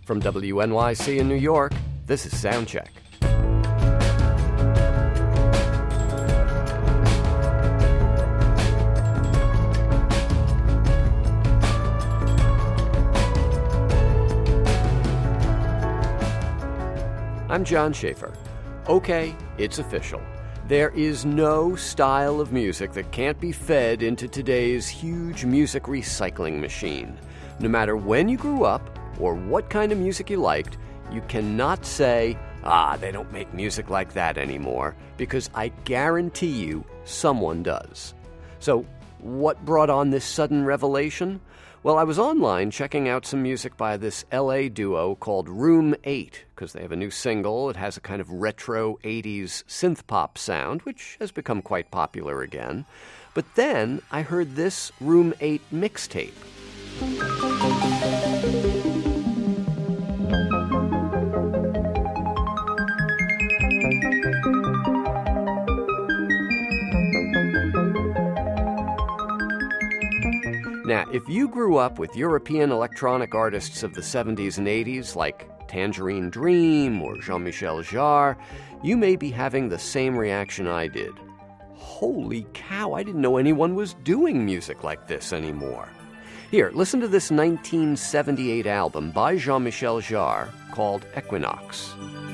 From WNYC in New York, this is Soundcheck. I'm John Schaefer. Okay, it's official. There is no style of music that can't be fed into today's huge music recycling machine. No matter when you grew up or what kind of music you liked, you cannot say, they don't make music like that anymore, because I guarantee you someone does. So, what brought on this sudden revelation? Well, I was online checking out some music by this LA duo called Room 8, because they have a new single. It has a kind of retro 80s synth-pop sound, which has become quite popular again. But then I heard this Room 8 mixtape. Now, if you grew up with European electronic artists of the 70s and 80s, like Tangerine Dream or Jean-Michel Jarre, you may be having the same reaction I did. Holy cow, I didn't know anyone was doing music like this anymore. Here, listen to this 1978 album by Jean-Michel Jarre called Equinox.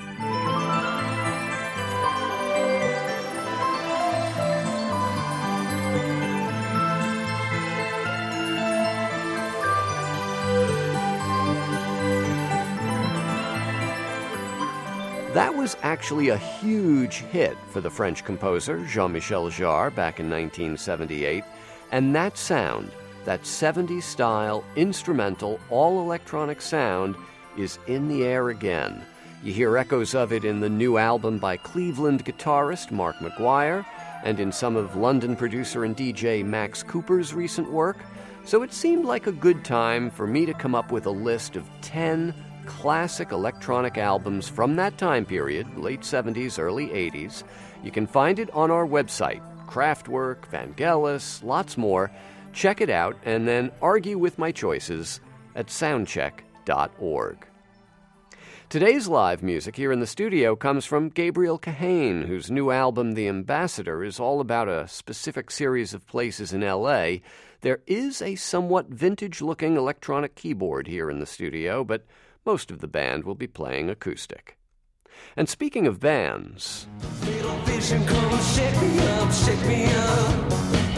That was actually a huge hit for the French composer Jean-Michel Jarre back in 1978, and that sound, that 70s-style, instrumental, all-electronic sound, is in the air again. You hear echoes of it in the new album by Cleveland guitarist Mark McGuire, and in some of London producer and DJ Max Cooper's recent work, so it seemed like a good time for me to come up with a list of 10 classic electronic albums from that time period, late 70s, early 80s. You can find it on our website, Kraftwerk, Vangelis, lots more. Check it out and then argue with my choices at soundcheck.org. Today's live music here in the studio comes from Gabriel Kahane, whose new album, The Ambassador, is all about a specific series of places in L.A. There is a somewhat vintage-looking electronic keyboard here in the studio, but most of the band will be playing acoustic. And speaking of bands, Little vision, come and shake me up, shake me up.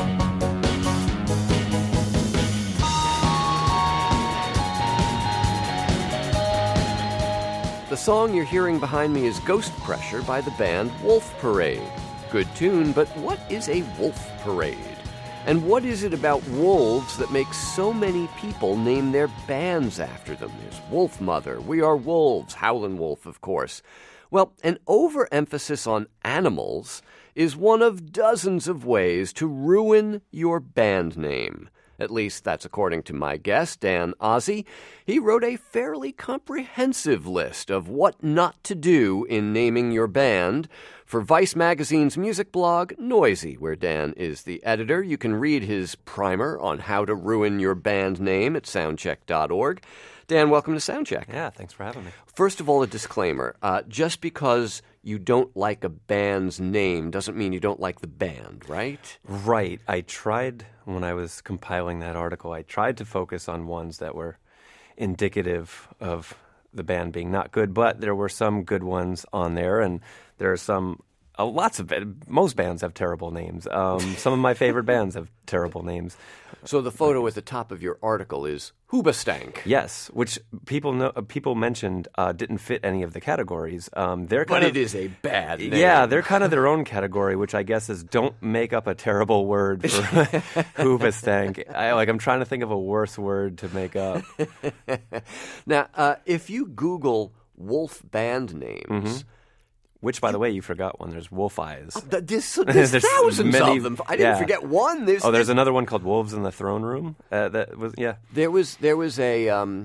the song you're hearing behind me is Ghost Pressure by the band Wolf Parade. Good tune, but what is a Wolf Parade? And what is it about wolves that makes so many people name their bands after them? There's Wolf Mother, We Are Wolves, Howlin' Wolf, of course. Well, an overemphasis on animals is one of dozens of ways to ruin your band name. At least that's according to my guest, Dan Ozzie. He wrote a fairly comprehensive list of what not to do in naming your band for Vice Magazine's music blog, Noisy, where Dan is the editor. You can read his primer on how to ruin your band name at soundcheck.org. Dan, welcome to Soundcheck. Yeah, thanks for having me. First of all, a disclaimer. Just because you don't like a band's name doesn't mean you don't like the band, right? Right. I tried, when I was compiling that article, I tried to focus on ones that were indicative of the band being not good, but there were some good ones on there, and there are some, most bands have terrible names. Some of my favorite bands have terrible names. So the photo at the top of your article is Hoobastank. Yes, which people mentioned didn't fit any of the categories. But it is a bad name. Yeah, they're kind of their own category, which I guess is don't make up a terrible word for Hoobastank. I'm trying to think of a worse word to make up. Now, if you Google wolf band names... Mm-hmm. Which, by the way, you forgot one. There's Wolf Eyes. There's thousands of them. I didn't forget one. There's another one called Wolves in the Throne Room. There was a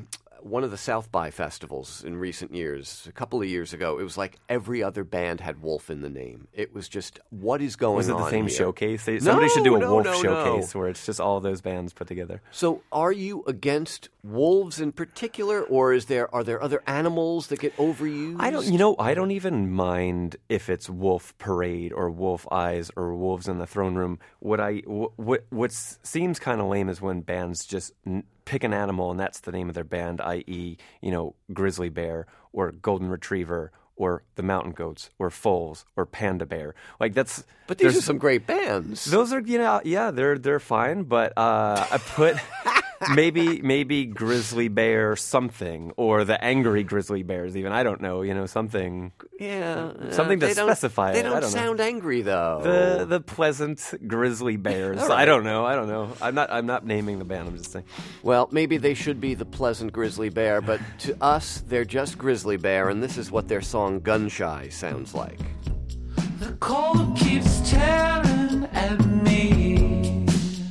one of the South by festivals in recent years, a couple of years ago, it was like every other band had Wolf in the name. It was just, what is going on Was it the same here? showcase? Somebody should do a Wolf no. showcase where it's just all those bands put together. So are you against wolves in particular, or are there other animals that get overused? I don't even mind if it's Wolf Parade or Wolf Eyes or Wolves in the Throne Room. What seems kind of lame is when bands just pick an animal and that's the name of their band, i.e., Grizzly Bear or Golden Retriever or the Mountain Goats or Foals or Panda Bear. Like that's. But these are some great bands. Those are they're fine. But I put. Maybe Grizzly Bear something, or the Angry Grizzly Bears even. I don't know, something. Yeah. Something to specify it. They don't I don't sound know. angry, though. The pleasant Grizzly Bears. Right. I don't know. I'm not naming the band, I'm just saying. Well, maybe they should be the pleasant Grizzly Bear, but to us, they're just Grizzly Bear, and this is what their song Gun Shy sounds like. The cold keeps tearing at me,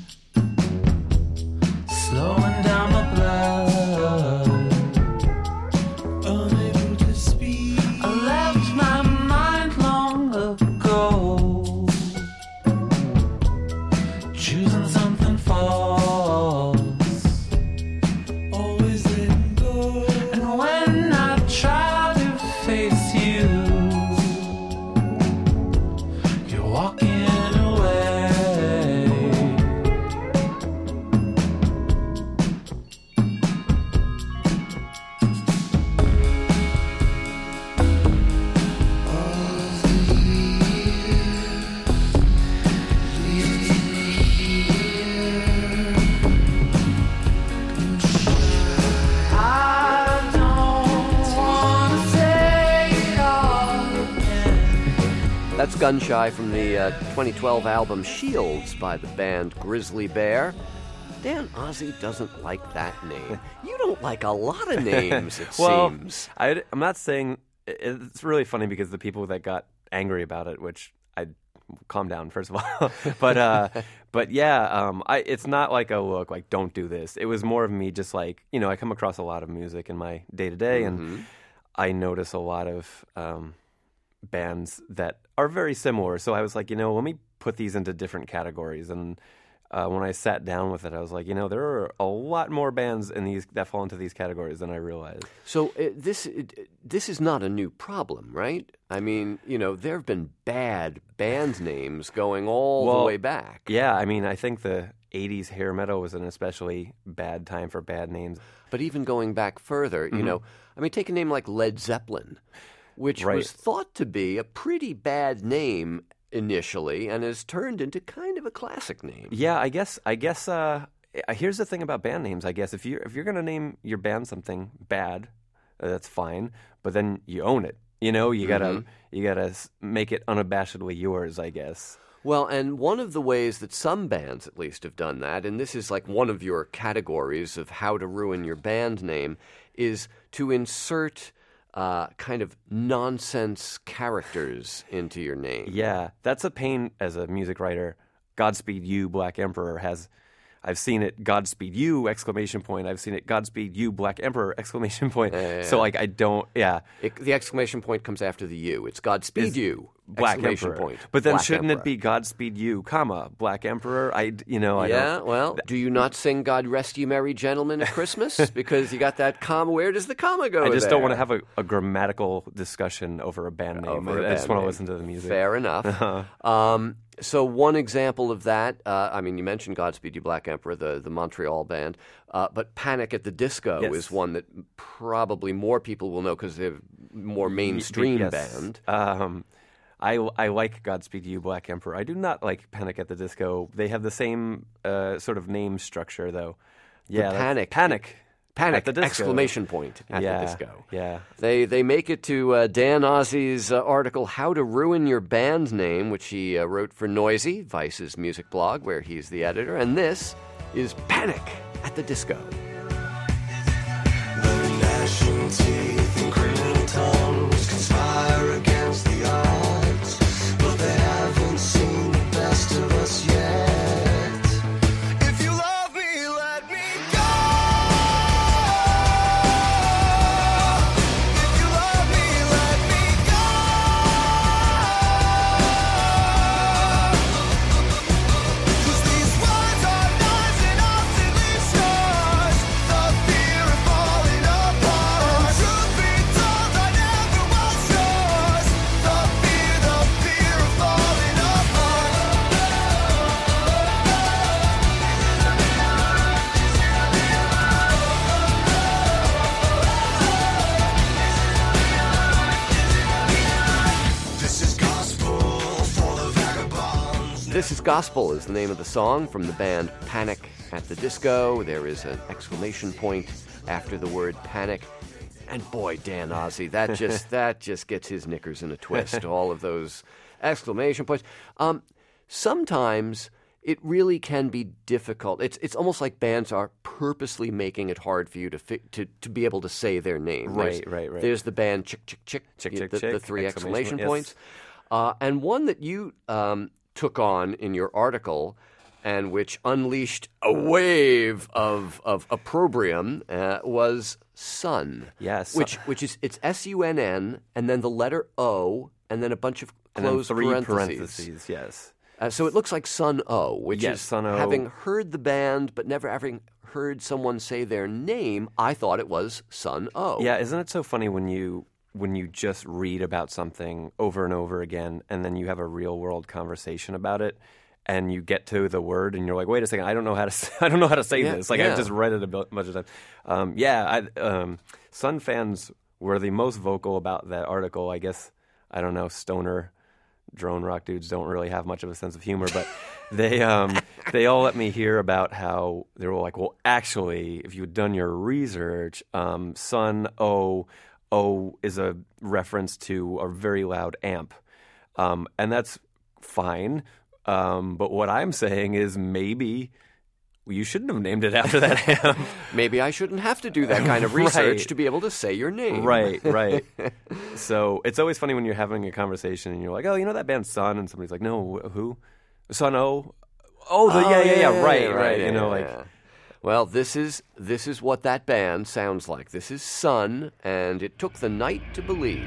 slowing down my blood. Unable to speak, I left my mind long ago, choosing something false, always letting go. And when I try to face you, you're walking away. I don't wanna say it all again. That's Gun Shy from the 2012 album Shields by the band Grizzly Bear. Dan Ozzie doesn't like that name. You don't like a lot of names, it seems. I'm not saying it's really funny because the people that got angry about it, which I calm down first of all, but yeah, it's not like like don't do this. It was more of me just like I come across a lot of music in my day to day, and I notice a lot of bands that are very similar. So I was like, let me put these into different categories. And when I sat down with it, I was like, there are a lot more bands in these that fall into these categories than I realized. So this is not a new problem, right? I mean, there have been bad band names going all the way back. Yeah, I mean, I think the 80s hair metal was an especially bad time for bad names. But even going back further, take a name like Led Zeppelin, which Right. was thought to be a pretty bad name initially and has turned into kind of a classic name. Yeah, I guess. Here's the thing about band names. I guess if you're going to name your band something bad, that's fine. But then you own it. You gotta make it unabashedly yours, I guess. Well, and one of the ways that some bands at least have done that, and this is like one of your categories of how to ruin your band name, is to insert kind of nonsense characters into your name. Yeah, that's a pain as a music writer. Godspeed You, Black Emperor I've seen it, Godspeed You, ! I've seen it, Godspeed You, Black Emperor, ! So like I don't, The exclamation point comes after the U. It's Godspeed You, Black exclamation Emperor. point. But then Black shouldn't Emperor. it be Godspeed You, Black Emperor? I don't. Well, do you not sing God Rest Ye Merry Gentlemen at Christmas? Because you got that comma. Where does the comma go I just don't want to there? have a grammatical discussion over a band name. Over a I just band want to name. listen to the music. Fair enough. So one example of that, you mentioned Godspeed You Black Emperor, the Montreal band, but Panic at the Disco Yes. is one that probably more people will know because they're more mainstream Yes. band. I like Godspeed You, Black Emperor. I do not like Panic at the Disco. They have the same sort of name structure, though. Yeah, Panic at the disco. Exclamation point at Yeah, the disco. yeah. They make it to Dan Ozzie's article, How to Ruin Your Band Name, which he wrote for Noisy, Vice's music blog, where he's the editor. And this is Panic at the Disco. Gnashing teeth and grinning tongues conspire against the odds, but they haven't seen the best of us yet. If you love me, let me go. Texas Gospel is the name of the song from the band Panic at the Disco. There is an exclamation point after the word panic. And boy, Dan Ozzie, that just gets his knickers in a twist. All of those exclamation points. Sometimes it really can be difficult. It's almost like bands are purposely making it hard for you to be able to say their name. Right. There's the band Chick Chick Chick, Chick, Chick, the Chick, three exclamation yes. points. And one that you took on in your article and which unleashed a wave of opprobrium was Sun. Yes. Which is, it's S-U-N-N and then the letter O and then a bunch of And then closed three parentheses. Yes. So it looks like Sun O, which Yes, is, Sun O. having heard the band but never having heard someone say their name, I thought it was Sun O. Yeah, isn't it so funny when you just read about something over and over again and then you have a real world conversation about it and you get to the word and you're like, wait a second, I don't know how to say this. Like I've just read it a bunch of times. Sun fans were the most vocal about that article. I guess, I don't know, stoner drone rock dudes don't really have much of a sense of humor, but they all let me hear about how they were like, well, actually, if you'd done your research, Sun O is a reference to a very loud amp, and that's fine. But what I'm saying is maybe you shouldn't have named it after that amp. Maybe I shouldn't have to do that kind of research to be able to say your name. Right. So it's always funny when you're having a conversation and you're like, oh, you know that band Sun? And somebody's like, no, who? Sun O? Right. You know, like... Well, this is what that band sounds like. This is Sun, and It Took the Night to Believe.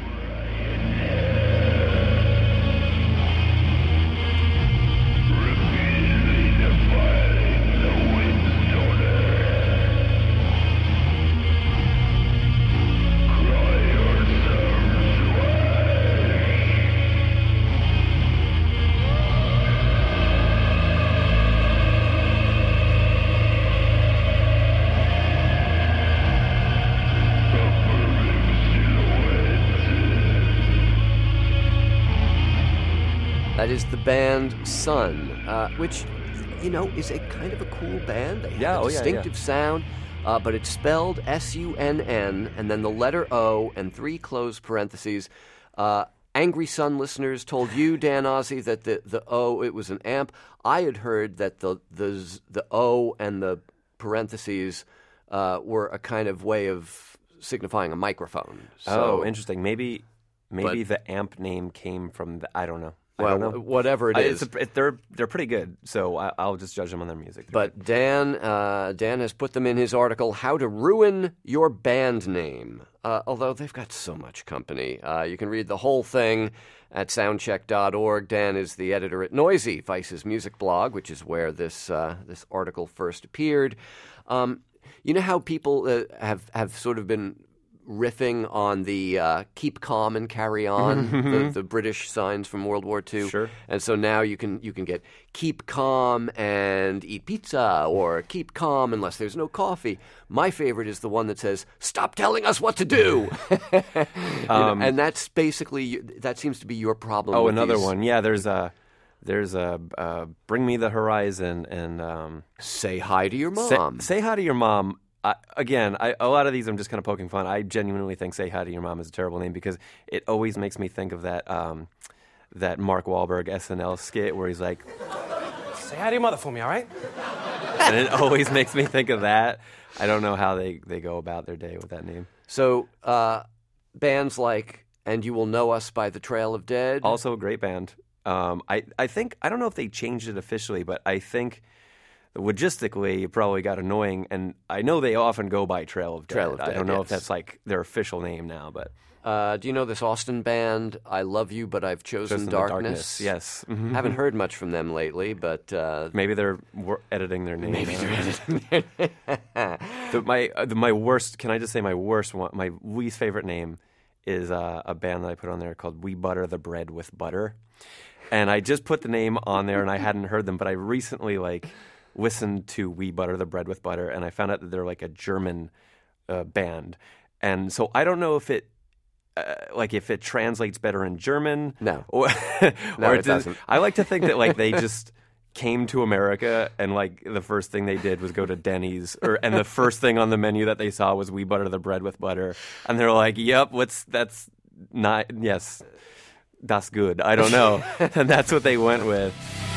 That is the band Sun, which, you know, is a kind of a cool band. They have a distinctive sound, but it's spelled S-U-N-N and then the letter O and three closed parentheses. Angry Sun listeners told you, Dan Ozzie, that the O, it was an amp. I had heard that the O and the parentheses were a kind of way of signifying a microphone. So, interesting. Maybe the amp name came from the, I don't know. Well, whatever it is. They're pretty good, so I'll just judge them on their music. But Dan has put them in his article, How to Ruin Your Band Name. Although they've got so much company. You can read the whole thing at soundcheck.org. Dan is the editor at Noisy, Vice's music blog, which is where this article first appeared. You know how people have sort of been riffing on the keep calm and carry on, the British signs from World War II. Sure. And so now you can get keep calm and eat pizza, or keep calm unless there's no coffee. My favorite is the one that says, stop telling us what to do. And that's basically, that seems to be your problem. Oh, with another these. one. Yeah, there's a Bring Me the Horizon and Say Hi to Your Mom. Say Hi to Your Mom. A lot of these I'm just kind of poking fun. I genuinely think Say Hi to Your Mom is a terrible name because it always makes me think of that Mark Wahlberg SNL skit where he's like, say hi to your mother for me, all right? and it always makes me think of that. I don't know how they go about their day with that name. So bands like And You Will Know Us by the Trail of Dead. Also a great band. I think, I don't know if they changed it officially, but I think logistically, it probably got annoying, and I know they often go by Trail of Dead. I don't know if that's like their official name now, but do you know this Austin band, I Love You, But I've Chosen Darkness? Yes. Mm-hmm. Haven't heard much from them lately, but maybe they're editing their name. Maybe they're editing their name. My worst, can I just say my worst one, my least favorite name is a band that I put on there called We Butter the Bread with Butter. And I just put the name on there, and I hadn't heard them, but I recently listened to We Butter the Bread with Butter, and I found out that they're like a German band. And so I don't know if like if it translates better in German. No. Or, No, or it doesn't. I like to think that like they just came to America and like the first thing they did was go to Denny's and the first thing on the menu that they saw was we butter the bread with butter, and they're like, "Yep, that's good." I don't know, and that's what they went with.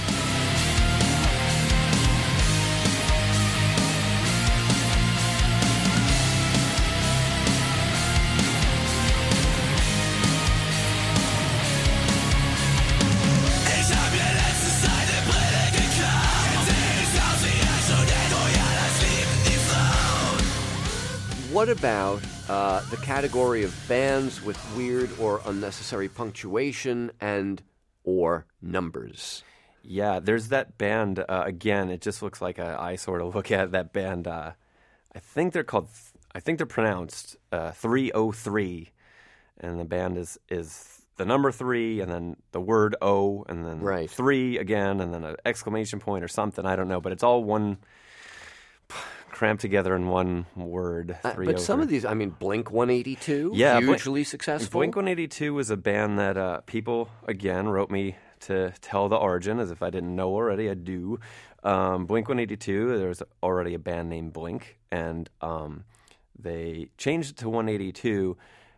What about the category of bands with weird or unnecessary punctuation and or numbers? Yeah, there's that band, again, it just looks like I sort of look at that band, I think they're pronounced 303, and the band is the number 3, and then the word O, and then Right. 3 again, and then an exclamation point or something, I don't know, but it's all one, crammed together in one word. But some of these, I mean, Blink-182, Yeah, hugely successful. Blink-182 was a band that people, again, wrote me to tell the origin, as if I didn't know already. I do. Blink-182, there was already a band named Blink, and they changed it to 182.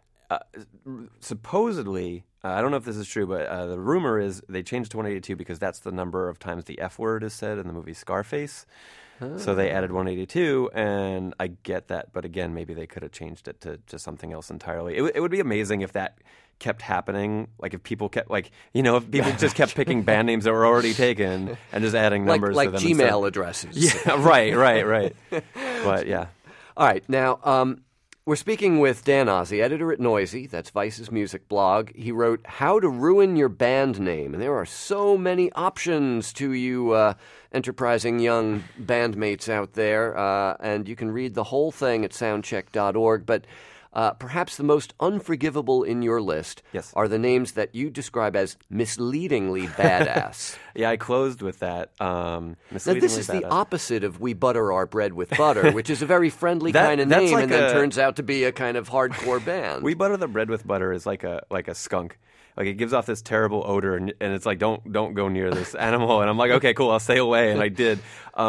Supposedly, I don't know if this is true, but the rumor is they changed it to 182 because that's the number of times the F word is said in the movie Scarface. So they added 182, and I get that. But again, maybe they could have changed it to something else entirely. It would be amazing if that kept happening. Like if people kept, if people just kept picking band names that were already taken and just adding numbers like to them. Gmail addresses. Yeah, right. But yeah. All right, now we're speaking with Dan Ozzi, editor at Noisy. That's Vice's music blog. He wrote How to Ruin Your Band Name, and there are so many options to you enterprising young bandmates out there, and you can read the whole thing at soundcheck.org, but perhaps the most unforgivable in your list Yes. are the names that you describe as misleadingly badass. Yeah, I closed with that. Now, this is the badass. opposite of We Butter Our Bread with Butter, which is a very friendly That- kind of that's name, like and then a- turns out to be a kind of hardcore band. We butter the bread with butter is like a skunk. Like it gives off this terrible odor, and it's like don't go near this animal. And I'm like, okay, cool, I'll stay away, and I did.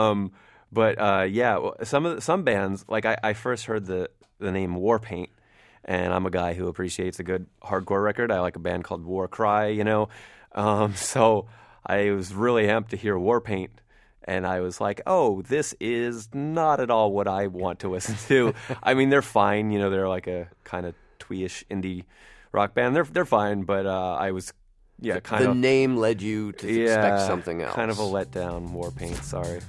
Some bands, like I first heard the name Warpaint, and I'm a guy who appreciates a good hardcore record. I like a band called War Cry, so I was really amped to hear Warpaint. And I was like, oh, this is not at all what I want to listen to. I mean, they're fine. They're like a kind of twee-ish indie rock band. They're fine, but I was, kind the of... name led you to expect something else. Kind of a letdown, Warpaint, sorry.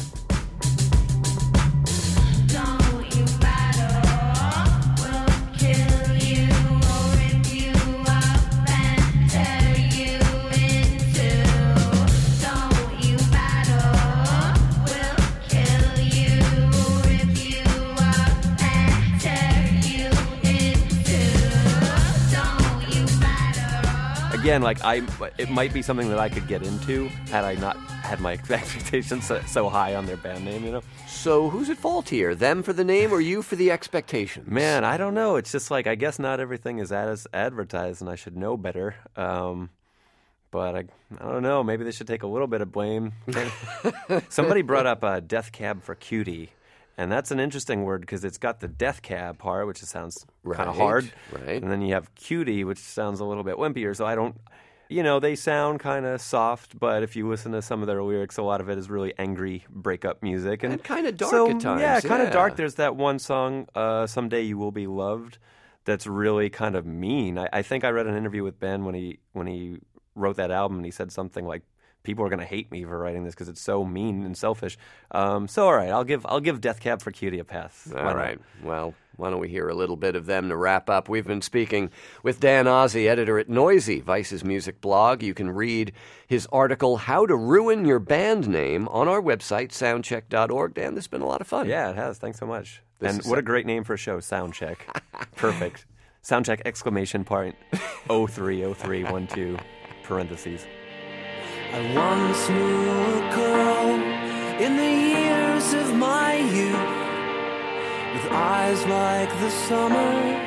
Don't you matter, we'll kill you or rip you up and tear you in two. Don't you matter, we'll kill you or rip you up and tear you in two. Don't you matter. Again, it might be something that I could get into had I not had my expectations so high on their band name, So who's at fault here? Them for the name or you for the expectations? Man, I don't know. It's just like, I guess not everything is as advertised, and I should know better. But I don't know. Maybe they should take a little bit of blame. Somebody brought up Death Cab for Cutie, and that's an interesting word because it's got the death cab part, which sounds kind of hard. Right. And then you have cutie, which sounds a little bit wimpier. So I don't... they sound kind of soft, but if you listen to some of their lyrics, a lot of it is really angry breakup music. And kind of dark at times. Yeah, kind of yeah. dark. There's that one song, Someday You Will Be Loved, that's really kind of mean. I think I read an interview with Ben when he wrote that album, and he said something like, people are going to hate me for writing this because it's so mean and selfish. All right, I'll give Death Cab for Cutie a pass. Why All not? right. Well, why don't we hear a little bit of them to wrap up? We've been speaking with Dan Ozzi, editor at Noisy, Vice's music blog. You can read his article, How to Ruin Your Band Name, on our website, soundcheck.org. Dan, this has been a lot of fun. Yeah, it has. Thanks so much. This And is what a great name for a show, Soundcheck. Perfect. Soundcheck exclamation point 030312 parentheses. I once knew a girl in the years of my youth, with eyes like the summer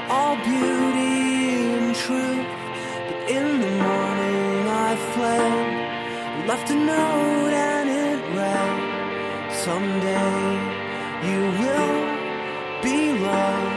all beauty and truth. But in the morning I fled, left a note and it read, someday you will be loved.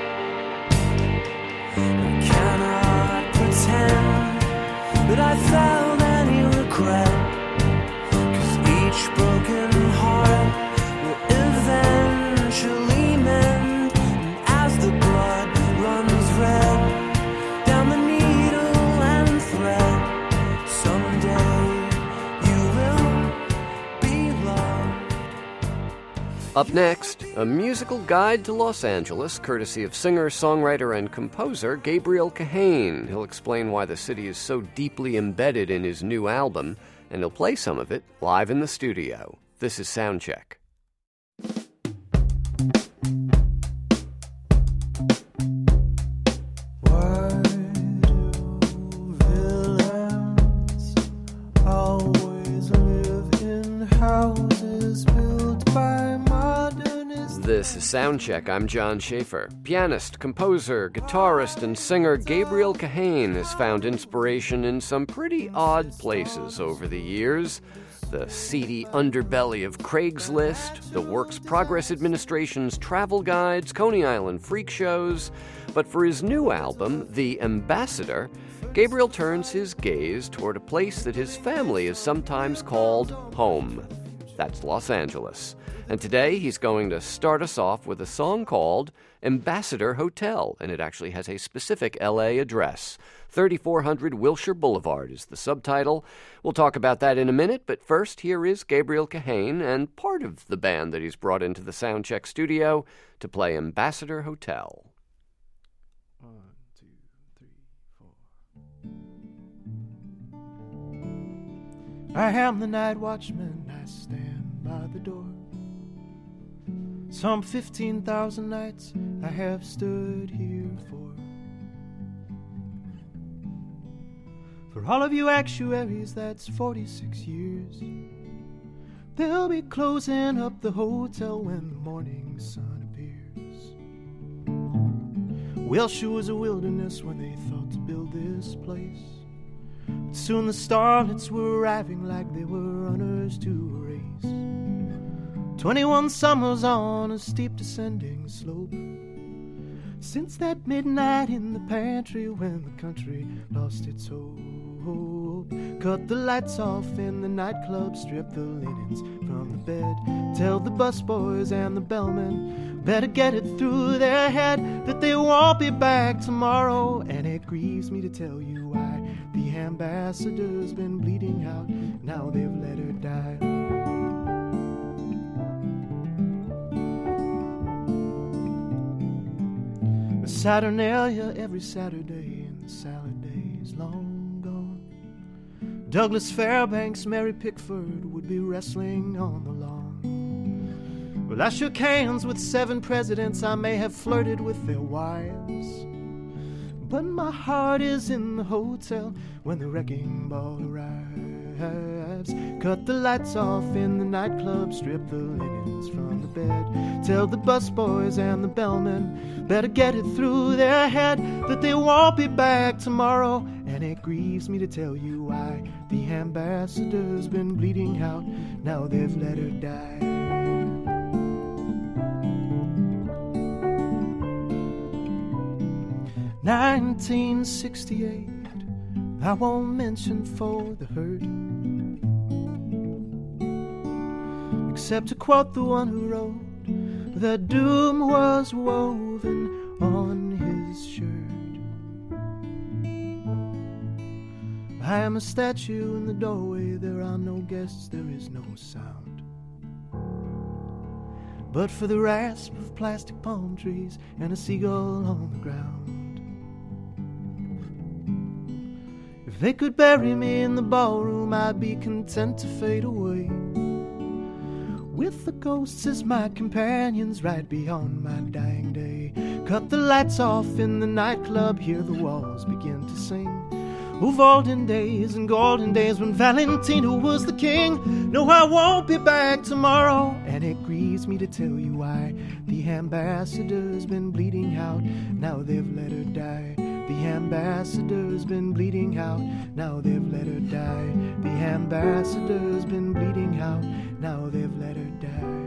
I cannot pretend that I felt any regret, 'cause each broken heart will eventually mend. And as the blood runs red down the needle and thread, someday you will be loved. Up next, a musical guide to Los Angeles, courtesy of singer, songwriter, and composer Gabriel Kahane. He'll explain why the city is so deeply embedded in his new album, and he'll play some of it live in the studio. This is Soundcheck. Why do villains always live in houses built by modernists? This is Soundcheck. I'm John Schaefer. Pianist, composer, guitarist, and singer Gabriel Kahane has found inspiration in some pretty odd places over the years. The seedy underbelly of Craigslist, the Works Progress Administration's travel guides, Coney Island freak shows. But for his new album, The Ambassador, Gabriel turns his gaze toward a place that his family has sometimes called home. That's Los Angeles. And today he's going to start us off with a song called Ambassador Hotel, and it actually has a specific LA address. 3400 Wilshire Boulevard is the subtitle. We'll talk about that in a minute, but first here is Gabriel Kahane and part of the band that he's brought into the Soundcheck studio to play Ambassador Hotel. 1, 2, 3, 4. I am the night watchman, I stand by the door. Some 15,000 nights I have stood here for. For all of you actuaries, that's 46 years. They'll be closing up the hotel when the morning sun appears. Wilshire was a wilderness when they thought to build this place. But soon the starlets were arriving like they were runners to a race. 21 summers on a steep descending slope. Since that midnight in the pantry when the country lost its hope. Cut the lights off in the nightclub, strip the linens from the bed. Tell the busboys and the bellmen better get it through their head that they won't be back tomorrow. And it grieves me to tell you why the ambassador's been bleeding out. Now they've let her die. Saturnalia every Saturday, and the salad days long gone. Douglas Fairbanks, Mary Pickford would be wrestling on the lawn. Well, I shook hands with 7 presidents, I may have flirted with their wives, but my heart is in the hotel when the wrecking ball arrives. Cut the lights off in the nightclub, strip the linens from the bed. Tell the busboys and the bellmen better get it through their head that they won't be back tomorrow. And it grieves me to tell you why the ambassador's been bleeding out. Now they've let her die. "1968, I won't mention for the hurt, except to quote the one who wrote that doom was woven on his shirt. I am a statue in the doorway, there are no guests, there is no sound. But for the rasp of plastic palm trees and a seagull on the ground. If they could bury me in the ballroom, I'd be content to fade away, with the ghosts as my companions right beyond my dying day. Cut the lights off in the nightclub, hear the walls begin to sing. Ooh, olden days and golden days when Valentino was the king. No, I won't be back tomorrow, and it grieves me to tell you why. The ambassador's been bleeding out, now they've let her die. The ambassador's been bleeding out, now they've let her die. The ambassador's been bleeding out, now they've let her die.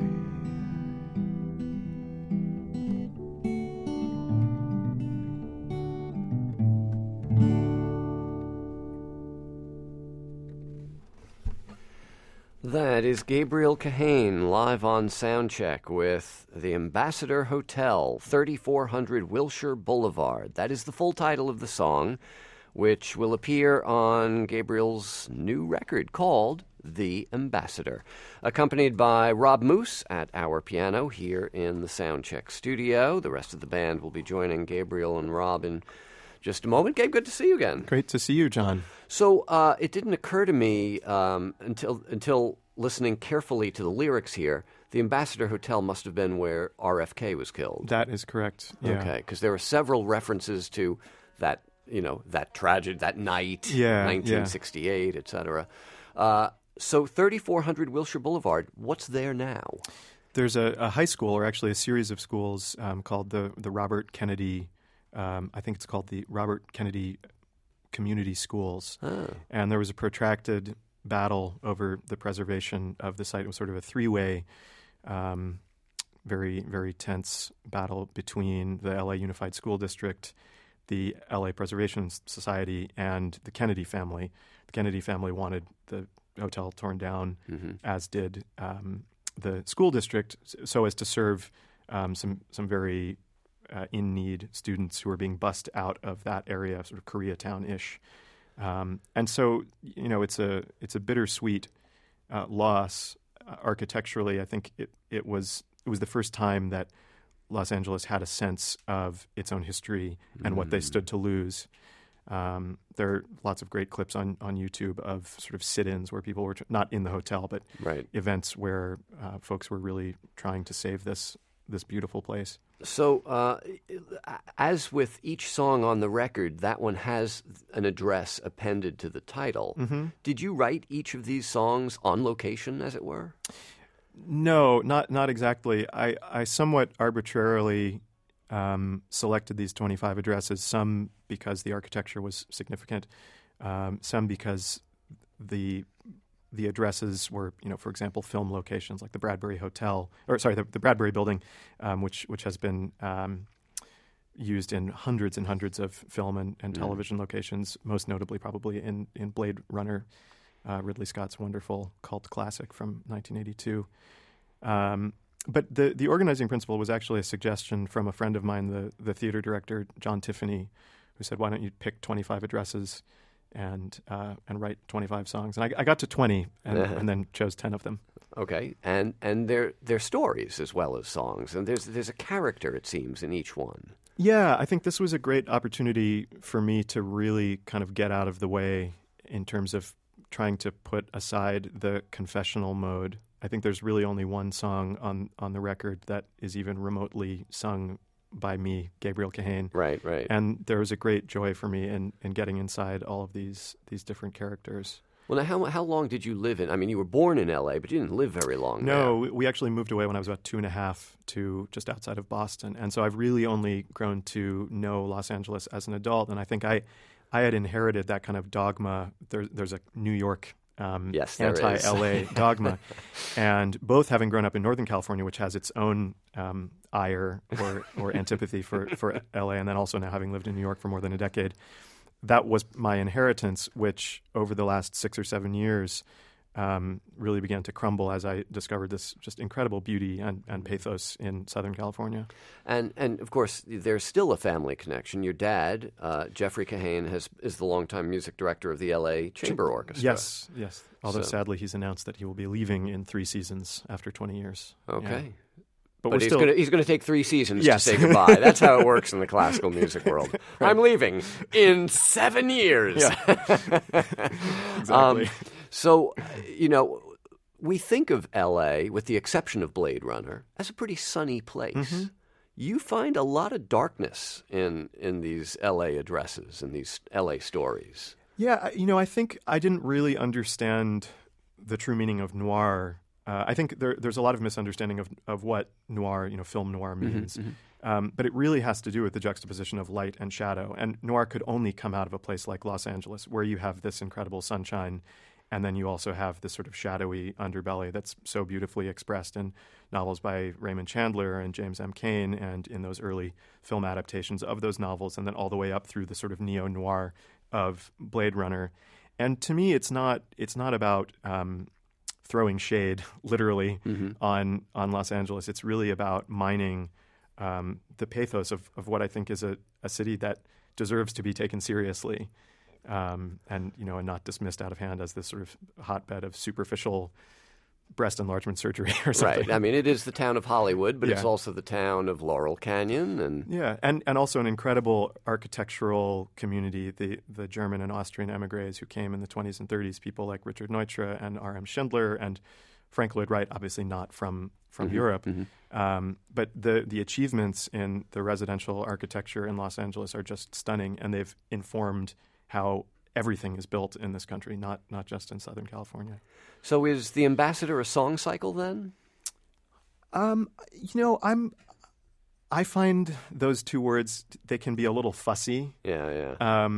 That is Gabriel Kahane live on Soundcheck with the Ambassador Hotel, 3400 Wilshire Boulevard. That is the full title of the song, which will appear on Gabriel's new record called The Ambassador, accompanied by Rob Moose at our piano here in the Soundcheck studio. The rest of the band will be joining Gabriel and Rob in just a moment. Gabe, good to see you again. Great to see you, John. So it didn't occur to me until listening carefully to the lyrics here, the Ambassador Hotel must have been where RFK was killed. That is correct. Yeah. Okay, because there are several references to that, that tragedy, that night, Yeah, 1968, et cetera. So 3400 Wilshire Boulevard, what's there now? There's a high school, or actually a series of schools, called the Robert Kennedy. I think it's called the Robert Kennedy Community Schools. Oh. And there was a protracted battle over the preservation of the site. It was sort of a three-way, very, very tense battle between the LA Unified School District, the LA Preservation Society, and the Kennedy family. The Kennedy family wanted the hotel torn down, as did the school district, so as to serve some very in-need students who were being bussed out of that area, sort of Koreatown-ish. And so, it's a bittersweet loss. Architecturally, I think it was the first time that Los Angeles had a sense of its own history and what they stood to lose. There are lots of great clips on YouTube of sort of sit-ins where people were not in the hotel, but events where folks were really trying to save this beautiful place. So, as with each song on the record, that one has an address appended to the title. Mm-hmm. Did you write each of these songs on location, as it were? No, not exactly. I somewhat arbitrarily selected these 25 addresses, some because the architecture was significant, some because the addresses were, for example, film locations like the Bradbury Hotel, the Bradbury Building, which has been used in hundreds and hundreds of film and television locations, most notably probably in Blade Runner, Ridley Scott's wonderful cult classic from 1982. But the organizing principle was actually a suggestion from a friend of mine, the theater director, John Tiffany, who said, why don't you pick 25 addresses and write 25 songs. And I got to 20 and then chose 10 of them. Okay, and they're stories as well as songs, and there's a character, it seems, in each one. Yeah, I think this was a great opportunity for me to really kind of get out of the way in terms of trying to put aside the confessional mode. I think there's really only one song on the record that is even remotely sung by me, Gabriel Kahane. Right. And there was a great joy for me in getting inside all of these different characters. Well, now, how long did you live in? I mean, you were born in L.A., but you didn't live very long there. No, we actually moved away when I was about 2.5 to just outside of Boston. And so I've really only grown to know Los Angeles as an adult. And I think I had inherited that kind of dogma. There's a New York anti-LA dogma. And both having grown up in Northern California, which has its own ire or antipathy for LA, and then also now having lived in New York for more than a decade, that was my inheritance, which over the last 6 or 7 years really began to crumble as I discovered this just incredible beauty and pathos in Southern California. And of course, there's still a family connection. Your dad, Jeffrey Kahane, is the longtime music director of the L.A. Chamber Orchestra. Yes. Although sadly, he's announced that he will be leaving in 3 seasons after 20 years. Okay. Yeah. But he's going to take 3 seasons to say goodbye. That's how it works in the classical music world. Right. I'm leaving in 7 years. Yeah. Exactly. So, we think of L.A., with the exception of Blade Runner, as a pretty sunny place. Mm-hmm. You find a lot of darkness in these L.A. addresses and these L.A. stories. Yeah, I think I didn't really understand the true meaning of noir. I think there's a lot of misunderstanding of what noir, film noir means. But it really has to do with the juxtaposition of light and shadow. And noir could only come out of a place like Los Angeles, where you have this incredible sunshine, and then you also have this sort of shadowy underbelly that's so beautifully expressed in novels by Raymond Chandler and James M. Cain, and in those early film adaptations of those novels, and then all the way up through the sort of neo-noir of Blade Runner. And to me, it's not about throwing shade, literally, on Los Angeles. It's really about mining the pathos of what I think is a city that deserves to be taken seriously, and not dismissed out of hand as this sort of hotbed of superficial breast enlargement surgery or something. Right. I mean, it is the town of Hollywood, but it's Yeah. also the town of Laurel Canyon. And Yeah, and also an incredible architectural community, the German and Austrian emigres who came in the 20s and 30s, people like Richard Neutra and R.M. Schindler and Frank Lloyd Wright, obviously not from Europe. But the achievements in the residential architecture in Los Angeles are just stunning, and they've informed how everything is built in this country, not just in Southern California. so is The Ambassador a song cycle then? I find those two words, they can be a little fussy. Yeah.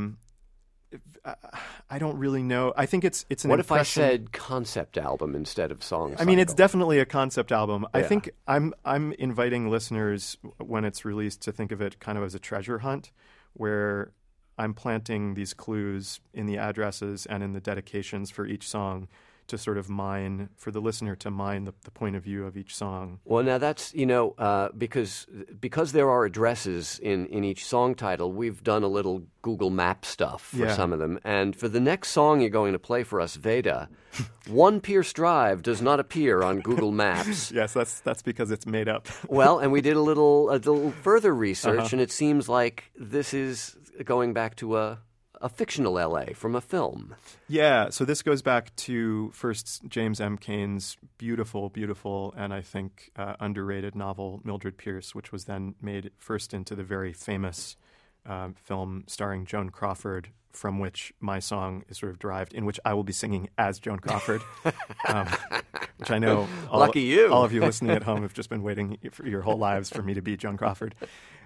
I don't really know. I think it's an What if I impression- said concept album instead of song cycle? I mean, it's definitely a concept album. I Yeah. think I'm inviting listeners when it's released to think of it kind of as a treasure hunt, where I'm planting these clues in the addresses and in the dedications for each song to sort of mine, for the listener to mine the point of view of each song. Well, now that's, because there are addresses in each song title, we've done a little Google Map stuff for Yeah. some of them. And for the next song you're going to play for us, Veda, One Pierce Drive does not appear on Google Maps. Yes, that's because it's made up. Well, and we did a little further research, and it seems like this is going back to a fictional L.A. from a film. Yeah, so this goes back to first James M. Cain's beautiful, and I think underrated novel Mildred Pierce, which was then made first into the very famous film starring Joan Crawford, from which my song is sort of derived, in which I will be singing as Joan Crawford, which I know Lucky you. all of you listening at home have just been waiting for your whole lives for me to be Joan Crawford.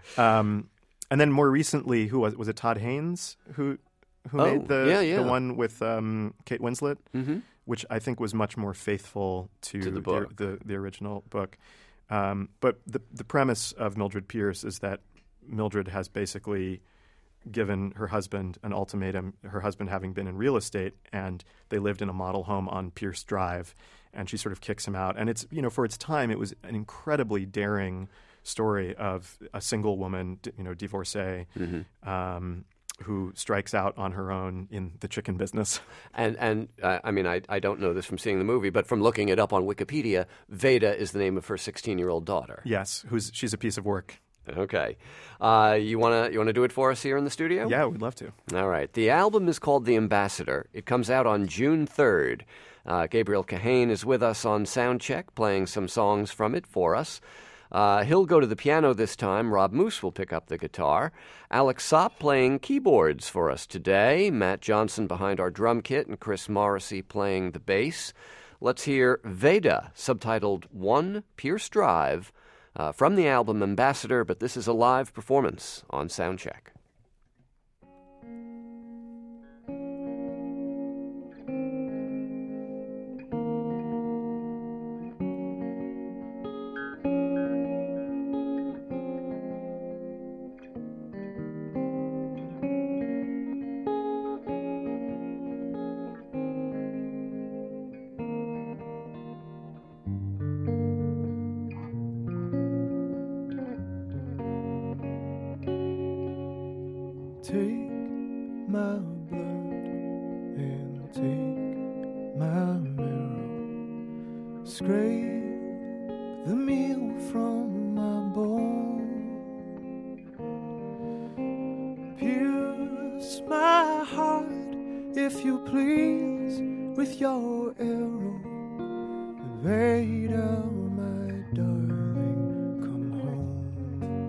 And then more recently, who was it? Todd Haynes who made the one with Kate Winslet, which I think was much more faithful to the book. the original book. But the premise of Mildred Pierce is that Mildred has basically given her husband an ultimatum, her husband having been in real estate, and they lived in a model home on Pierce Drive, and she sort of kicks him out. And it's, for its time, it was an incredibly daring story of a single woman, divorcee, who strikes out on her own in the chicken business. And I mean, I don't know this from seeing the movie, but from looking it up on Wikipedia, Veda is the name of her 16-year-old daughter. Yes, she's a piece of work. Okay. You wanna do it for us here in the studio? Yeah, we'd love to. All right. The album is called The Ambassador. It comes out on June 3rd. Gabriel Kahane is with us on Soundcheck, playing some songs from it for us. He'll go to the piano this time. Rob Moose will pick up the guitar. Alex Sopp playing keyboards for us today. Matt Johnson behind our drum kit, and Chris Morrissey playing the bass. Let's hear Veda, subtitled One Pierce Drive, from the album Ambassador, but this is a live performance on Soundcheck. Take my blood and take my marrow, scrape the meal from my bone, pierce my heart, if you please, with your arrow, Veda, my darling, come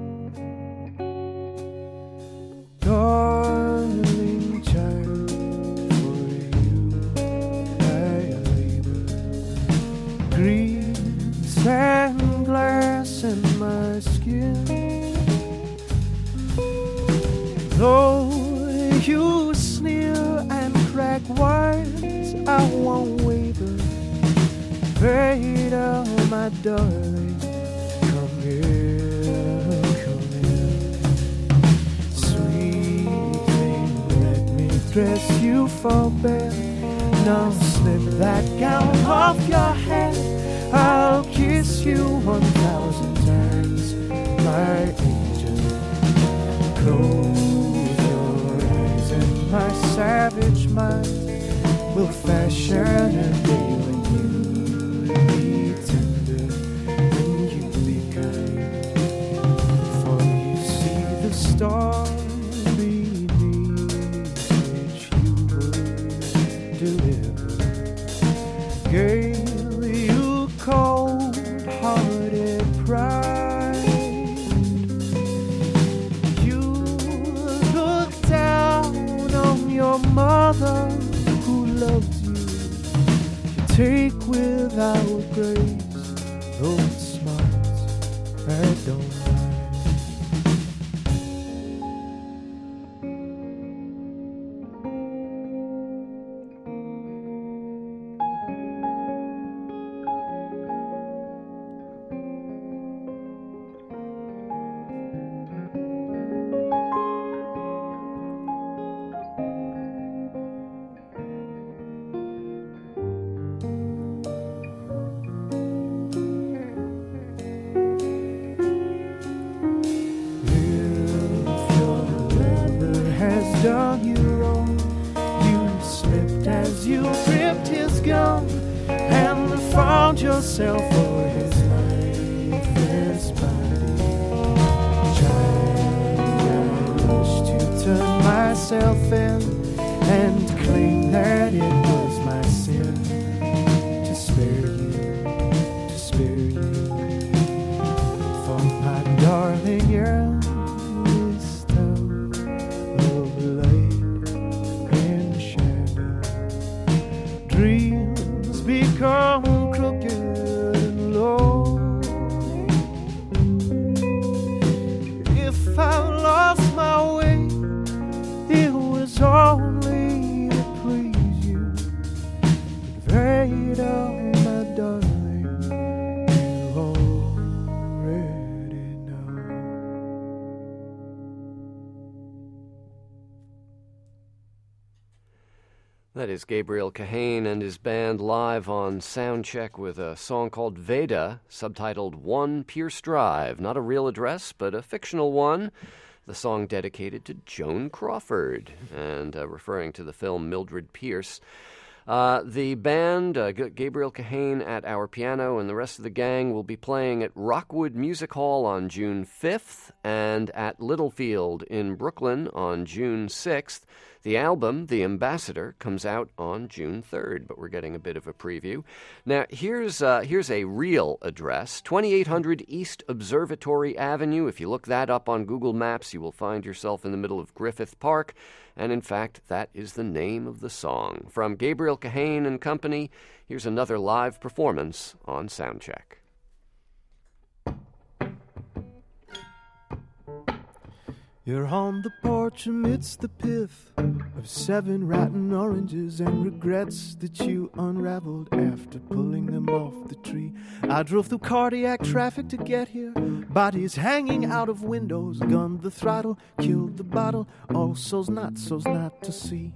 home. Darling child, in. Though you sneer and crack wise, I won't waver. Vader, my darling, come here, come here. Sweet thing, let me dress you for bed. Now slip that gown off your head. I'll kiss you 1,000 times, my angel. Close your eyes and my savage mind will fashion a day when you be tender, when you be kind. For you see the star beneath which you would deliver. Gale, you cold-hearted pride. You look down on your mother who loved you. You take without grace, though it's smart, I don't mind. Done you wrong. You slipped as you gripped his gun and found yourself for his lifeless body. Child, I wish to turn myself in and claim that it was my sin to spare you, for my darling, you're become crooked and low. If I lost my way, it was only to please you. But Vader, my darling, you already know. That is Gabriel Kahane and his band live on Soundcheck with a song called Veda, subtitled One Pierce Drive. Not a real address, but a fictional one. The song dedicated to Joan Crawford and referring to the film Mildred Pierce. The band, Gabriel Kahane at our piano, and the rest of the gang will be playing at Rockwood Music Hall on June 5th and at Littlefield in Brooklyn on June 6th. The album, The Ambassador, comes out on June 3rd, but we're getting a bit of a preview. Now, here's a real address, 2800 East Observatory Avenue. If you look that up on Google Maps, you will find yourself in the middle of Griffith Park, and in fact, that is the name of the song. From Gabriel Kahane and Company, here's another live performance on Soundcheck. You're on the porch amidst the pith of 7 rotten oranges and regrets that you unraveled after pulling them off the tree. I drove through cardiac traffic to get here, bodies hanging out of windows, gunned the throttle, killed the bottle, all so's not to see.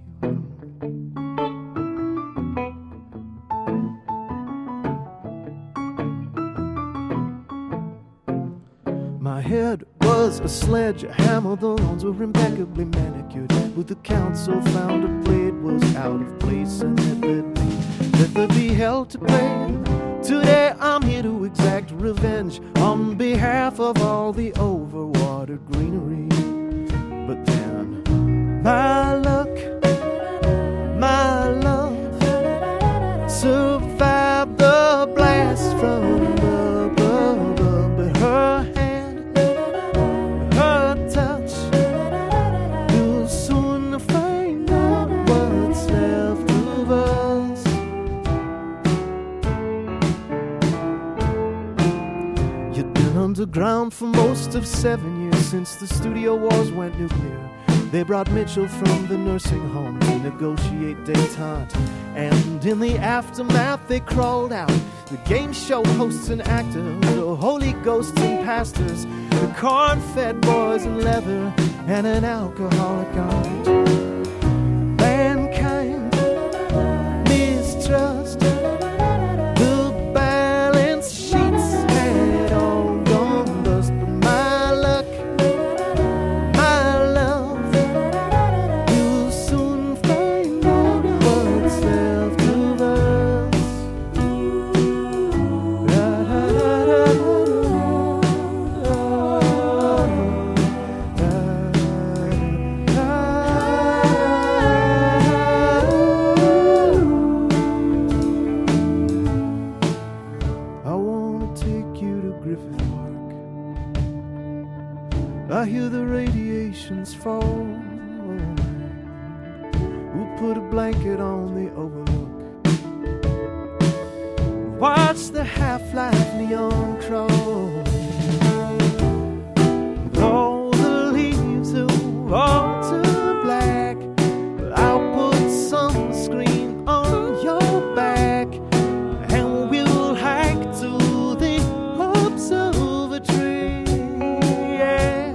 My head was a sledgehammer, the lawns were impeccably manicured, but the council found a blade was out of place and that there'd be hell to pay. Today I'm here to exact revenge on behalf of all the overwatered greenery. But then my luck, my love survived the blast from above, but her hand, her touch will soon find out what's left of us. underground for most of 7 years since the studio wars went nuclear. They brought Mitchell from the nursing home to negotiate detente. And in the aftermath they crawled out the game show hosts and actors, the holy ghosts and pastors, the corn-fed boys in leather, and an alcoholic aunt. Mankind, mistrust, the balance sheets had all gone bust. But my luck, my love, you'll soon find out what's left of us. I wanna take you to Griffith Park. I hear the radiations fall. We'll put a blanket on the overlook. Watch the half-life neon crawl. All the leaves will all turn black, but I'll put sunscreen on your back, and we'll hike to the observatory. Yeah.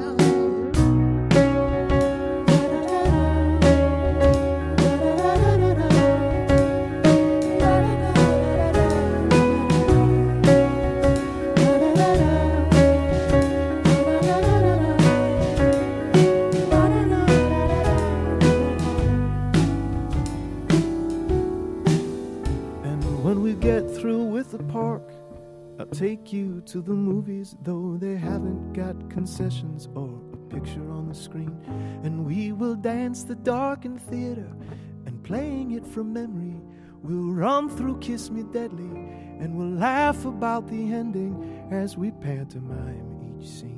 And when we get through with the park, I'll take you to the movies, though they haven't got concessions or a picture on the screen. And we will dance the darkened theater, and playing it from memory, we'll run through Kiss Me Deadly, and we'll laugh about the ending as we pantomime each scene.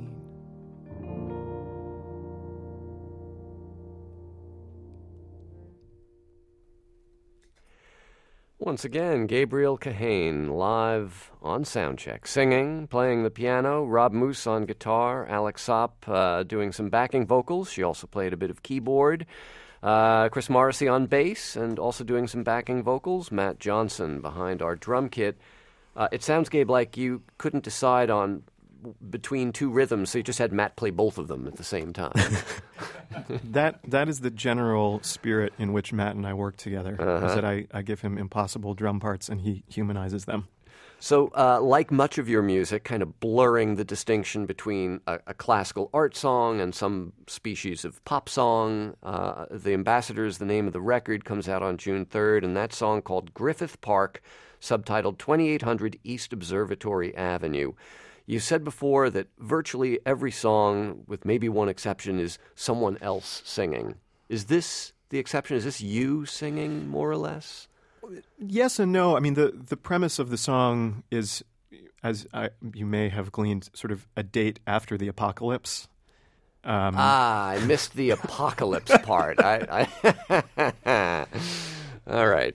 Once again, Gabriel Kahane live on Soundcheck, singing, playing the piano, Rob Moose on guitar, Alex Sopp doing some backing vocals. She also played a bit of keyboard. Chris Morrissey on bass and also doing some backing vocals. Matt Johnson behind our drum kit. It sounds, Gabe, like you couldn't decide on between two rhythms, so you just had Matt play both of them at the same time. That is the general spirit in which Matt and I work together. Is that I give him impossible drum parts and he humanizes them. So, like much of your music, kind of blurring the distinction between a classical art song and some species of pop song. The Ambassadors, the name of the record, comes out on June 3rd, and that song called Griffith Park, subtitled 2800 East Observatory Avenue. You said before that virtually every song, with maybe one exception, is someone else singing. Is this the exception? Is this you singing, more or less? Yes and no. I mean, the premise of the song is, you may have gleaned, sort of a date after the apocalypse. I missed the apocalypse part. All right.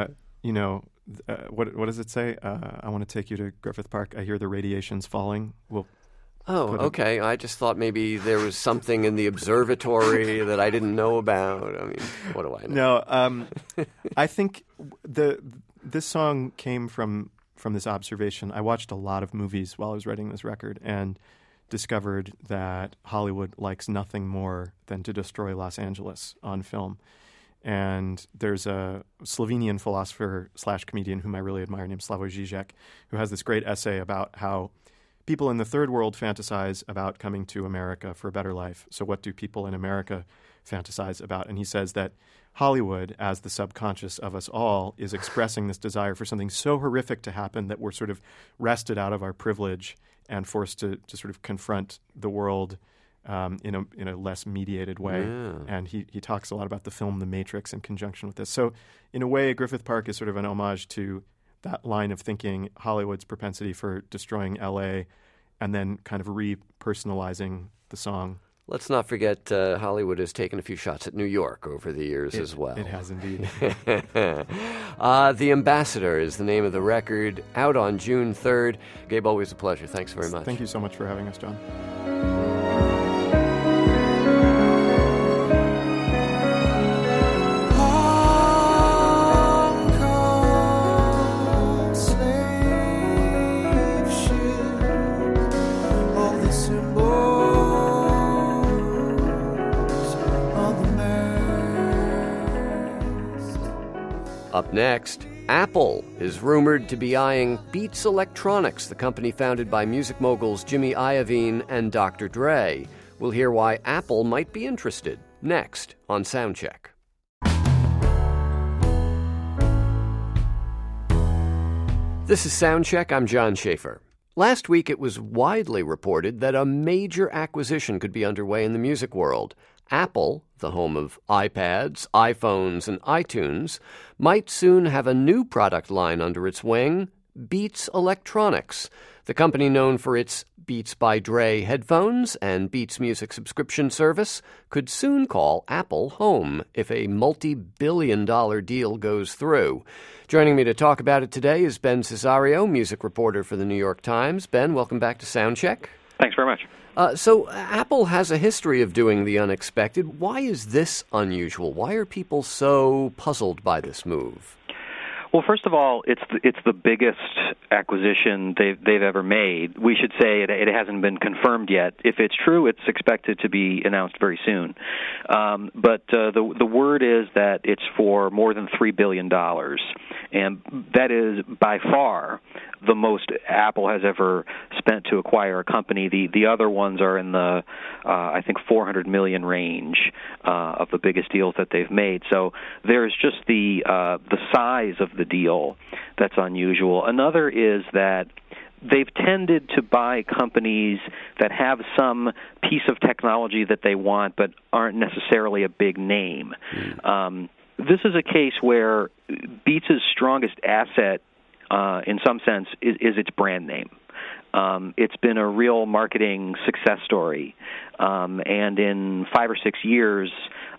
What does it say? I want to take you to Griffith Park. I hear the radiations falling. Okay. I just thought maybe there was something in the observatory that I didn't know about. I mean, what do I know? No, I think this song came from this observation. I watched a lot of movies while I was writing this record and discovered that Hollywood likes nothing more than to destroy Los Angeles on film. And there's a Slovenian philosopher/comedian whom I really admire named Slavoj Žižek, who has this great essay about how people in the third world fantasize about coming to America for a better life. So what do people in America fantasize about? And he says that Hollywood, as the subconscious of us all, is expressing this desire for something so horrific to happen that we're sort of wrested out of our privilege and forced to sort of confront the world in a less mediated way. Yeah. And he talks a lot about the film The Matrix in conjunction with this. So in a way, Griffith Park is sort of an homage to that line of thinking, Hollywood's propensity for destroying L.A., and then kind of repersonalizing the song. Let's not forget Hollywood has taken a few shots at New York over the years as well. It has indeed. The Ambassador is the name of the record, out on June 3rd. Gabe, always a pleasure. Thanks very much. Thank you so much for having us, John. Up next, Apple is rumored to be eyeing Beats Electronics, the company founded by music moguls Jimmy Iovine and Dr. Dre. We'll hear why Apple might be interested next on Soundcheck. This is Soundcheck. I'm John Schaefer. Last week, it was widely reported that a major acquisition could be underway in the music world. Apple, the home of iPads, iPhones, and iTunes, might soon have a new product line under its wing, Beats Electronics. The company known for its Beats by Dre headphones and Beats Music subscription service could soon call Apple home if a multi-billion-dollar deal goes through. Joining me to talk about it today is Ben Cesario, music reporter for the New York Times. Ben, welcome back to Soundcheck. Thanks very much. So Apple has a history of doing the unexpected. Why is this unusual? Why are people so puzzled by this move? Well, first of all, it's the biggest acquisition they've ever made. We should say it hasn't been confirmed yet. If it's true, it's expected to be announced very soon. But the word is that it's for more than $3 billion, and that is by far the most Apple has ever spent to acquire a company. The other ones are in the I think $400 million range of the biggest deals that they've made. So there's just the size of the deal that's unusual. Another is that they've tended to buy companies that have some piece of technology that they want but aren't necessarily a big name. This is a case where Beats' strongest asset, in some sense, is its brand name. It's been a real marketing success story, and in 5 or 6 years,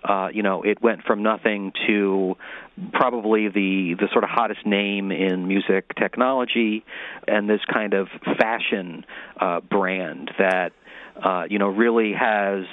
it went from nothing to probably the sort of hottest name in music technology, and this kind of fashion brand that really has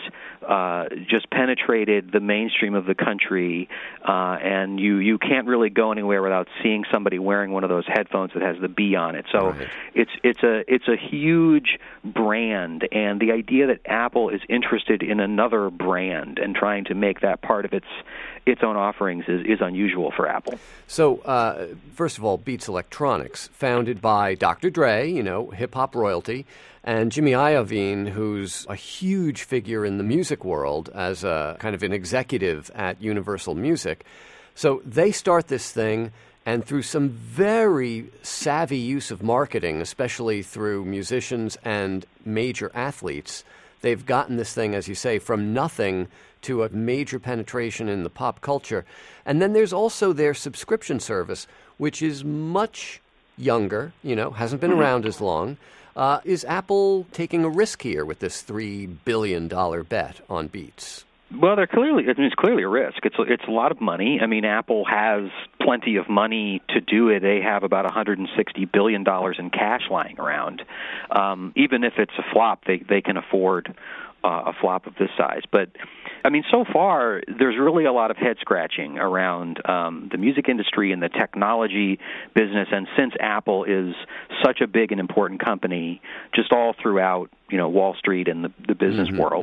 just penetrated the mainstream of the country, and you can't really go anywhere without seeing somebody wearing one of those headphones that has the B on it. So Right. it's a huge brand, and the idea that Apple is interested in another brand and trying to make that part of its own offerings is unusual for Apple. So, first of all, Beats Electronics, founded by Dr. Dre, hip-hop royalty, and Jimmy Iovine, who's a huge figure in the music world as a kind of an executive at Universal Music. So they start this thing, and through some very savvy use of marketing, especially through musicians and major athletes, they've gotten this thing, as you say, from nothing to a major penetration in the pop culture. And then there's also their subscription service, which is much younger, hasn't been around as long. Is Apple taking a risk here with this $3 billion bet on Beats? Well, it's clearly a risk. It's a lot of money. I mean, Apple has plenty of money to do it. They have about $160 billion in cash lying around. Even if it's a flop, they can afford a flop of this size. But I mean, so far, there's really a lot of head-scratching around the music industry and the technology business, and since Apple is such a big and important company just all throughout, Wall Street and the business world,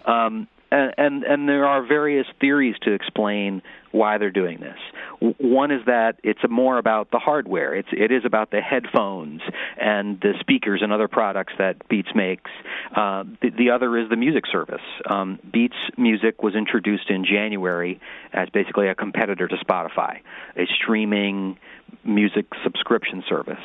and there are various theories to explain why they're doing this. One is that it's more about the hardware. It is about the headphones and the speakers and other products that Beats makes. The other is the music service. Beats Music was introduced in January as basically a competitor to Spotify, a streaming music subscription service.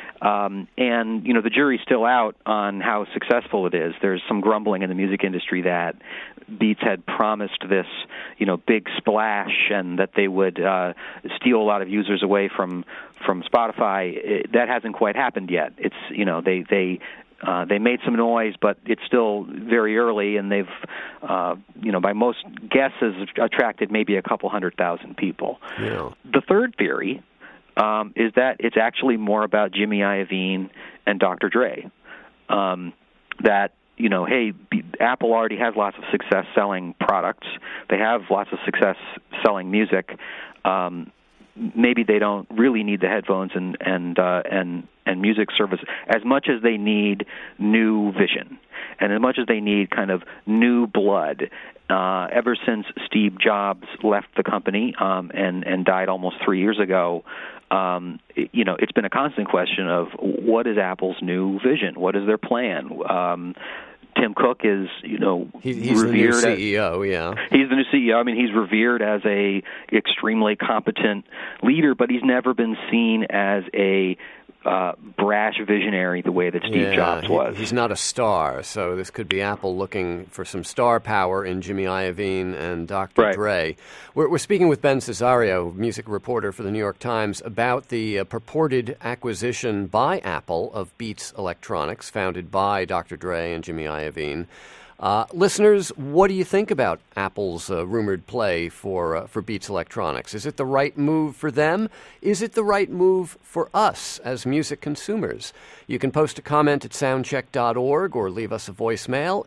And the jury's still out on how successful it is. There's some grumbling in the music industry that Beats had promised this, big splash, and that they would steal a lot of users away from Spotify. That hasn't quite happened yet. It's they They made some noise, but it's still very early, and they've, by most guesses, attracted maybe a couple 100,000 people. Yeah. The third theory is that it's actually more about Jimmy Iovine and Dr. Dre. That, Apple already has lots of success selling products. They have lots of success selling music. Maybe they don't really need the headphones and music service as much as they need new vision, and as much as they need kind of new blood. Ever since Steve Jobs left the company and died almost 3 years ago, it's been a constant question of what is Apple's new vision? What is their plan? Tim Cook is, he's revered the new CEO, yeah. He's the new CEO. I mean, he's revered as a extremely competent leader, but he's never been seen as a brash visionary the way that Steve Jobs was. He's not a star, so this could be Apple looking for some star power in Jimmy Iovine and Dr. Dre. We're speaking with Ben Cesario, music reporter for the New York Times, about the purported acquisition by Apple of Beats Electronics, founded by Dr. Dre and Jimmy Iovine. Listeners, what do you think about Apple's rumored play for Beats Electronics? Is it the right move for them? Is it the right move for us as music consumers? You can post a comment at soundcheck.org or leave us a voicemail,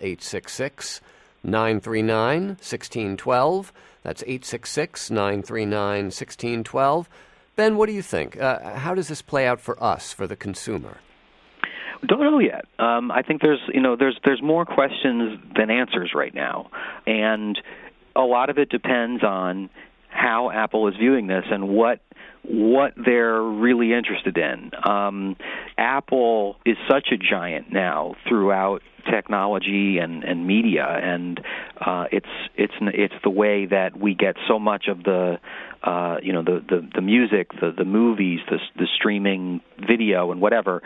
866-939-1612. That's 866-939-1612. Ben, what do you think? How does this play out for us, for the consumer? Don't know yet. I think there's more questions than answers right now, and a lot of it depends on how Apple is viewing this and what they're really interested in. Apple is such a giant now throughout technology and media, and it's the way that we get so much of the the music, the movies, the streaming video, and whatever.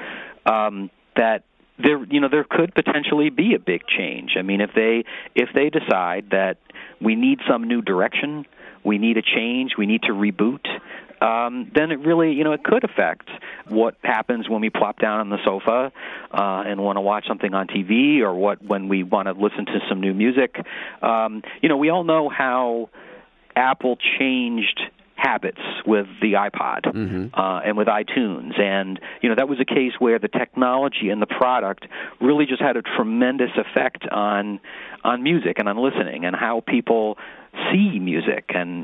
That there could potentially be a big change. I mean, if they decide that we need some new direction, we need a change, we need to reboot, then it really it could affect what happens when we plop down on the sofa and want to watch something on TV, or when we want to listen to some new music. We all know how Apple changed habits with the iPod and with iTunes, and that was a case where the technology and the product really just had a tremendous effect on music and on listening and how people see music and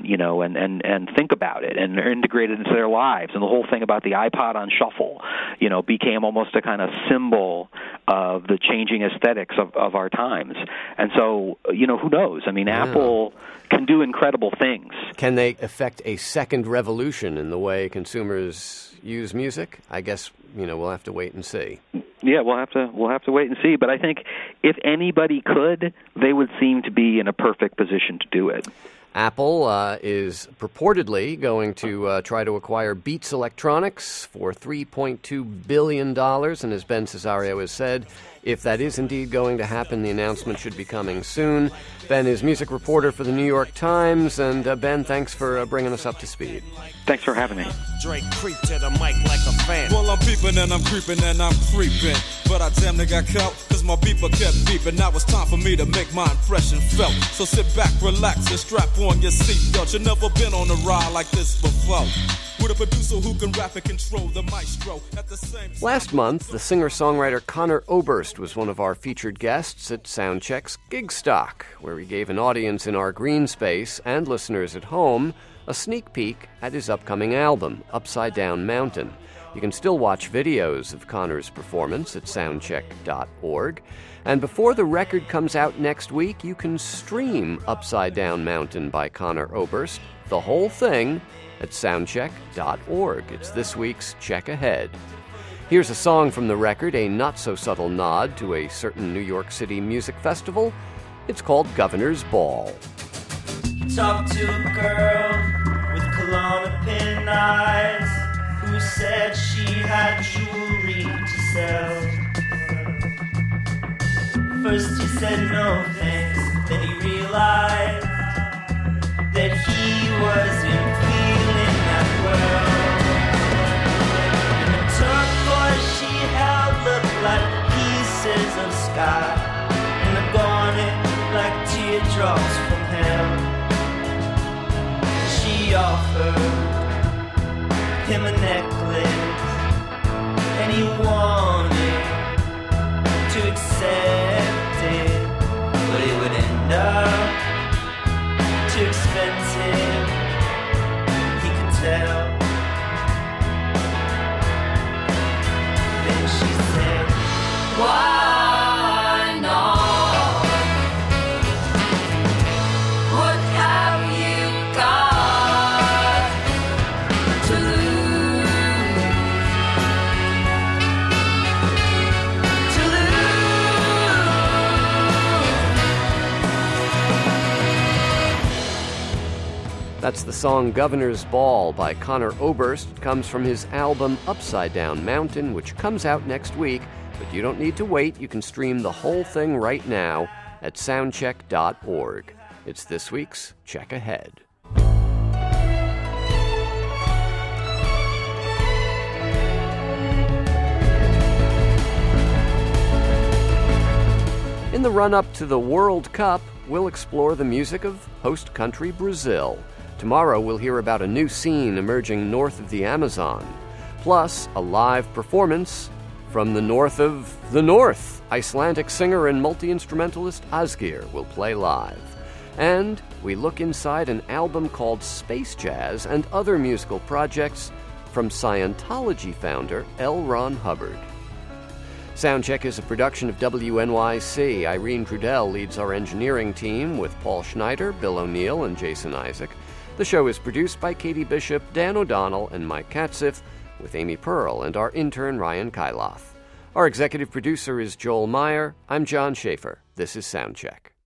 think about it and integrate it into their lives. And the whole thing about the iPod on shuffle became almost a kind of symbol of the changing aesthetics of our times. And so who knows? I mean, Apple can do incredible things. Can they effect a second revolution in the way consumers use music? I guess we'll have to wait and see. Yeah, we'll have to wait and see. But I think if anybody could, they would seem to be in a perfect position to do it. Apple is purportedly going to try to acquire Beats Electronics for $3.2 billion. And as Ben Cesario has said, if that is indeed going to happen, the announcement should be coming soon. Ben is music reporter for the New York Times. And Ben, thanks for bringing us up to speed. Thanks for having me. Drake creep to the mic like a fan. Well, I'm peeping and I'm creeping and I'm creeping. But I damn near got caught, cause my beeper kept beeping. Now it's time for me to make my impression felt. So sit back, relax, and strap on your seatbelt. You've never been on a ride like this before. With a producer who can rap and control the maestro at the same time. Last month, the singer-songwriter Conor Oberst was one of our featured guests at Soundcheck's Gigstock, where he gave an audience in our green space and listeners at home a sneak peek at his upcoming album, Upside Down Mountain. You can still watch videos of Conor's performance at soundcheck.org. And before the record comes out next week, you can stream Upside Down Mountain by Conor Oberst, the whole thing, at soundcheck.org. It's this week's Check Ahead. Here's a song from the record, a not-so-subtle nod to a certain New York City music festival. It's called Governor's Ball. Talked to a girl with cologne pin eyes who said she had jewelry to sell. First he said no thanks, then he realized that he wasn't feeling that well. And the turquoise she held looked like he sky, and they're gone like teardrops from hell. She offered him a necklace, and he wanted to accept it, but it would end up too expensive, he could tell. Then she said, why not? What have you got to lose? To lose. That's the song Governor's Ball by Conor Oberst. It comes from his album Upside Down Mountain, which comes out next week. But you don't need to wait. You can stream the whole thing right now at soundcheck.org. It's this week's Check Ahead. In the run-up to the World Cup, we'll explore the music of host country Brazil. Tomorrow we'll hear about a new scene emerging north of the Amazon. Plus, a live performance from the north of the north. Icelandic singer and multi-instrumentalist Asgir will play live. And we look inside an album called Space Jazz and other musical projects from Scientology founder L. Ron Hubbard. Soundcheck is a production of WNYC. Irene Trudell leads our engineering team with Paul Schneider, Bill O'Neill, and Jason Isaac. The show is produced by Katie Bishop, Dan O'Donnell, and Mike Katzif, with Amy Pearl and our intern Ryan Kyloth. Our executive producer is Joel Meyer. I'm John Schaefer. This is Soundcheck.